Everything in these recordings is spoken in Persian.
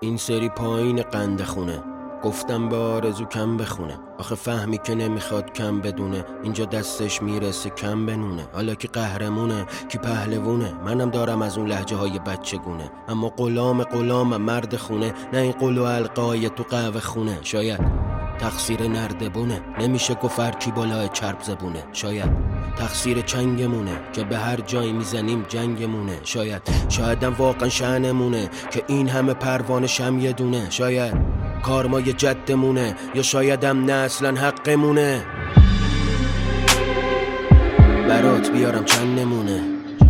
این سری پایین قنده خونه، گفتم به آرزو کم بخونه. آخه فهمی که نمیخواد کم بدونه، اینجا دستش میرسه کم بنونه. حالا کی قهرمونه کی پهلوونه، منم دارم از اون لهجه های بچگونه. اما غلام مرد خونه، نه این قل و القای تو قهوه خونه. شاید تقصیر نردبونه، نمیشه گفر کی بالای چرب زبونه. شاید تقصیر چنگمونه که به هر جایی میزنیم جنگمونه. شایدم واقعا شأنمونه که این همه پروانه شم یه دونه. شاید کارمای جدمونه، یا شایدم نه اصلا حقمونه. برات بیارم چند نمونه.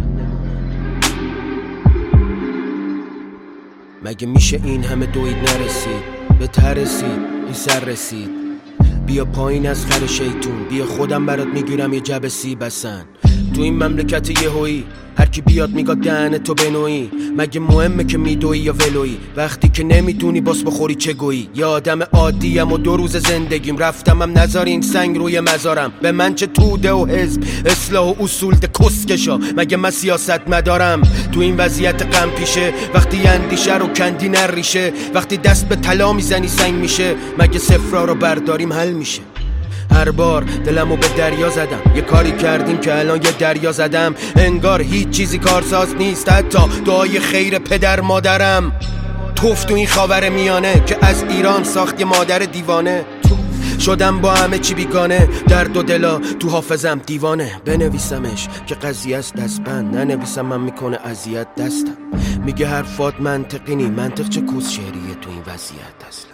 مگه میشه این همه دوید نرسید به ترسید این سر رسید؟ بیا پایین از خر شیطون، بیا خودم برات میگیرم یه جب سیب حسن. تو این مملکت یهویی هر کی بیاد میگه دهن تو بنویی. مگه مهمه که میدوی یا ولویی؟ وقتی که نمیتونی باس بخوری چه گویی؟ یه آدم عادیم و 2 روز زندگیم رفتمم نذارین سنگ روی مزارم. به من چه توده و حزب اصلاح و اصول ده کسکشا، مگه من سیاست مدارم؟ تو این وضعیت غم پیشه وقتی اندیشه رو کندی نریشه، وقتی دست به طلا میزنی سنگ میشه. مگه صفرا رو برداریم حل میشه؟ هر بار دلمو به دریا زدم، یه کاری کردیم که الان یه دریا زدم. انگار هیچ چیزی کارساز نیست، حتی دعای خیر پدر مادرم. توف تو این خاور میانه که از ایران ساخت یه مادر دیوانه. شدم با همه چی بیگانه، درد و دلا تو حافظم دیوانه. بنویسمش که قضیه است دستبند، ننویسم من میکنه اذیت دستم. میگه حرفات منطقی نی، منطق چه کوس شعریه تو این وضعیت اصلا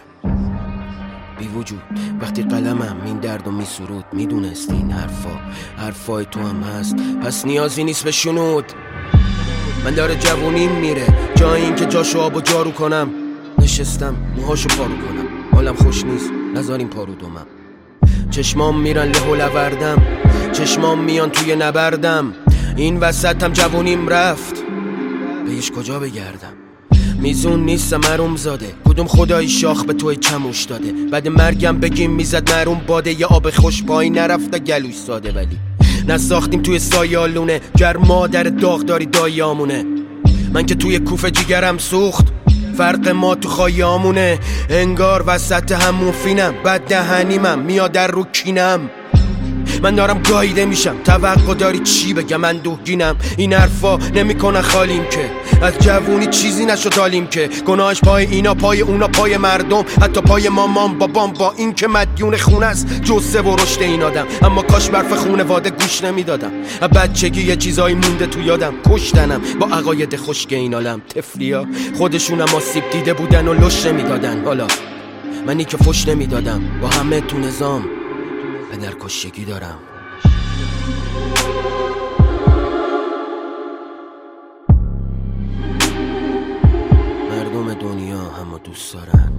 بی وجود. وقتی قلمم این دردو میسرود، میدونست این حرفای تو هم هست، پس نیازی نیست به شنود. من داره جوونیم میره، جای این که جاشو آب و جارو کنم. نشستم موهاشو پارو کنم، حالم خوش نیست نذاریم پارو دومم. چشمام میرن له و لوردم، چشمام میان توی نبردم. این وسط هم جوونیم رفت، بهش کجا بگردم؟ میزون نیستم حروم زاده، کدوم خدای شاخ به توی چموش داده؟ بعد مرگم بگیم میزد محروم باده، یه آب خوش پای نرفته گلوش ساده. ولی نساختیم توی سایالونه، گر مادر داغداری دایامونه. من که توی کوفه جیگرم سوخت، فرق ما تو خایامونه. انگار وسط همون فینم، بد دهنیمم میاد در رو کینم. من دارم گاییده میشم، توقع داری چی بگم؟ من دوگینم، این حرفا نمیکنن خالیم که از جوونی چیزی نشد حالیم که. گناهش پای اینا پای اونا پای مردم، حتی پای مامان بابام. با این که مدیون خونه است جسه و رشد این آدم، اما کاش برف خونواده گوش نمیدادم. بچگی یه چیزایی مونده تو یادم، کشتنم با عقاید خشک این عالم. طفلیا خودشونم آسیب دیده بودن و لش نمیدادن، حالا منی که فش نمیدادم با همه تو نظام پدر کشگی دارم. مردم دنیا همو دوست دارن.